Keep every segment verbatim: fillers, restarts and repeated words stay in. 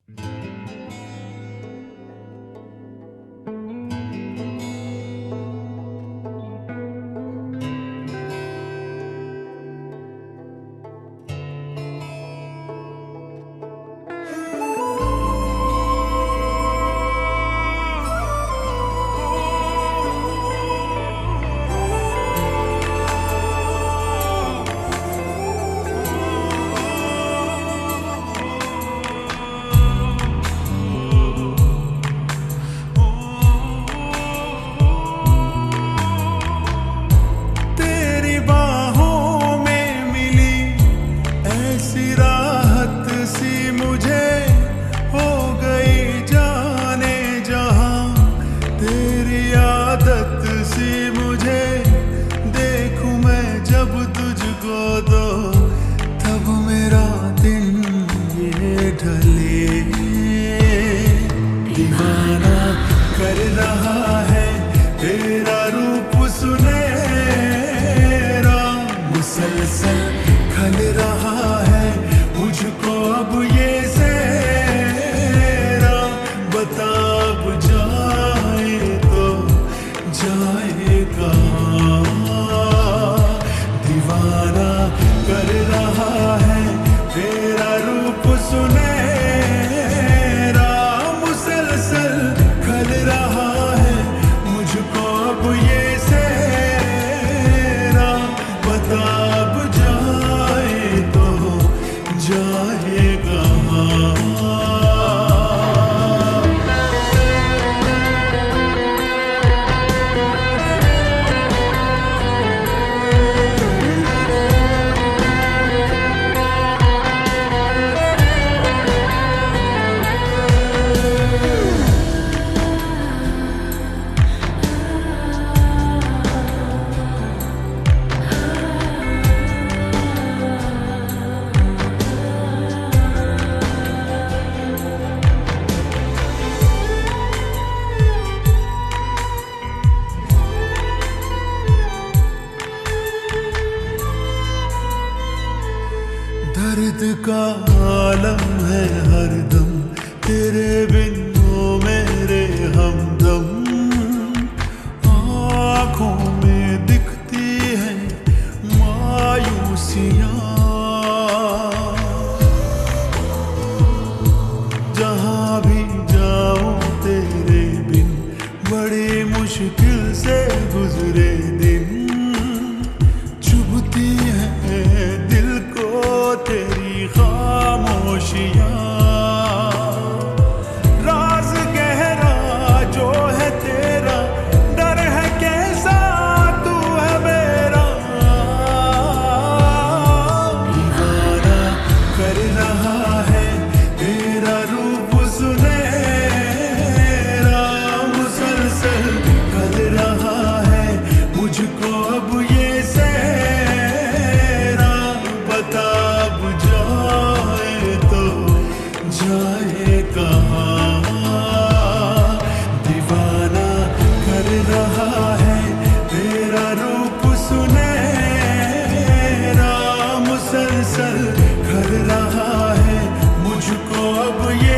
दीवाना कर रहा है तेरा रूप सुनहरा, मुसलसल खल रहा है मुझको अब ये सेहरा। बता अब जाए तो जाए कहाँ, दीवाना कर रहा है तेरा रूप सुनहरा, मुसलसल खल रहा है मुझको अब ये सेहरा। बता अब जाए तो जाए कहाँ। दर्द का आलम है हरदम तेरे बिन वो मेरे हमदम, आँखों में दिखती है मायूसियाँ। जहाँ भी जाऊँ तेरे बिन बड़ी मुश्किल से गुजरे दिन, चुभती है दिल को तेरी खामोशियाँ। राज गहरा जो है तेरा, डर है कैसा तू है मेरा। दीवाना कर रहा है तेरा रूप सुनहरा, मुसलसल खल रहा है मुझको अब ये सेहरा। बता अब जाए तो जाए कहाँ, दीवाना कर रहा है तेरा रूप सुनहरा, मुसलसल खल रहा है मुझको अब ये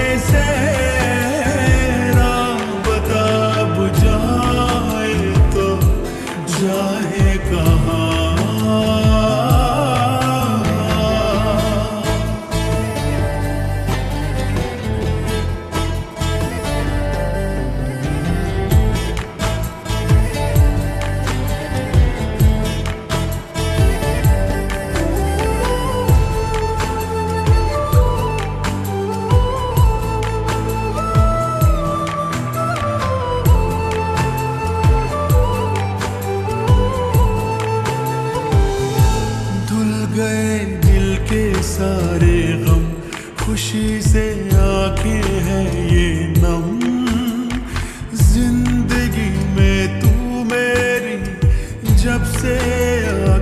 सेहरा। बता अब जाए तो जाए कहाँ। गए दिल के सारे गम, खुशी से आंखें हैं ये नम। जिंदगी में तू मेरी जब से